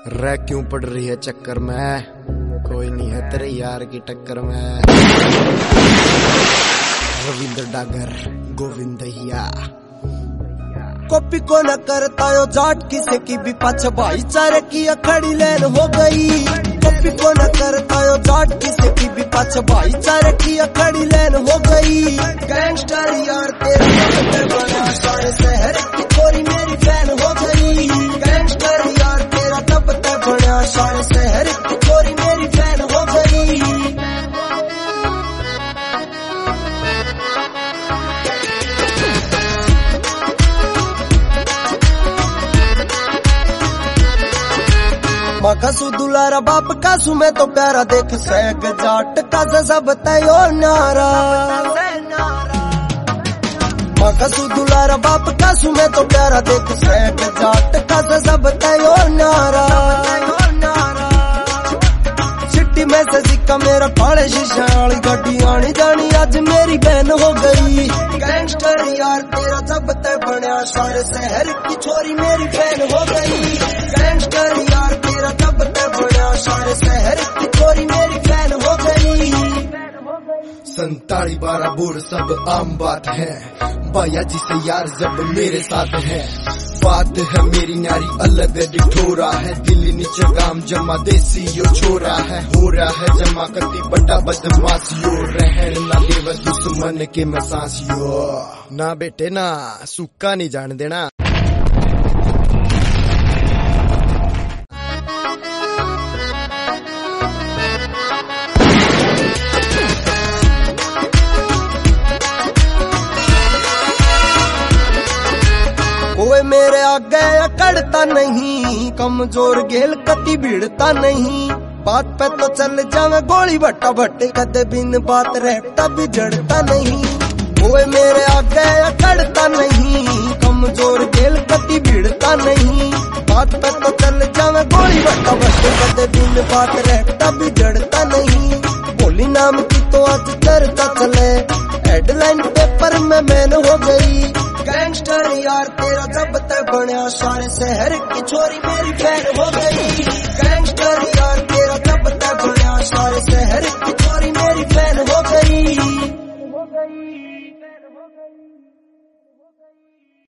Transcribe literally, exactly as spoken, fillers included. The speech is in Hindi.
रह क्यों पड़ रही है चक्कर में, कोई नहीं है तेरे यार की टक्कर में। रविंद्र डागर गोविंदहिया। कॉपी को न करता यो जाट किसे की भी पाछ भाईचारे की अखड़ी लेन हो गई। कॉपी को न करता यो जाट किसे की भी पाछ भाईचारे की अखड़ी लेन हो गई। गैंगस्टर यार तेरे सबसे बड़ा सारे शहर की छोरी मेरी फैन हो गई। गैंगस्टर यार तेरा तब तक बड़ा सारे शहर की छोरी मेरी फैन हो गई। कसू दुलारा बाप कासू में तो प्यारा देख सैक जाट का सब तयो नारा। कसू दुलारा बाप कासू में तो प्यारा देख सैक जाट का सब तयो नारा। सिटी में से सिक्का मेरा काले शीशा वाली गाड़ी आनी जानी आज मेरी बहन हो गई। गैंगस्टर यार तेरा जब तक बनया सारे शहर की छोरी मेरी बहन हो गई। गैंगस्टर यार तेरा जब तक बनया सारे शहर की छोरी मेरी बहन हो गई। संताली बारह बोर सब आम बात है, बाया जी से यार जब मेरे साथ है। बात है मेरी न्यारी अलग डिठोरा है, दिल्ली नीचे गाम जमा देसी यो छोरा है। हो रहा है जमा कती बड़ा बदमाशियो, रहन ना देव दुश्मन के मैं सांसियो। ना बेटे ना सुक्का नहीं जान देना। कोई मेरे आगे अकड़ता नहीं, कमजोर गेल कति भिड़ता नहीं। बात पे तो चल जावे गोली भट्टा भट्टे कदे बिन बात रहता भी जड़ता नहीं। कोई मेरे आगे अकड़ता नहीं, कमजोर गेल कति भिड़ता नहीं। बात पे तो चल जावे गोली भट्टा भट्टे कदे बिन बात रहता भी जड़ता नहीं। बोली नाम की तो आज चर्चा चले, हेडलाइन पेपर में मैन हो गई। गैंगस्टर यार तेरा जब तक बनया सारे शहर की छोरी मेरी फैन हो गई। गैंगस्टर यार तेरा जब तक बनया सारे शहर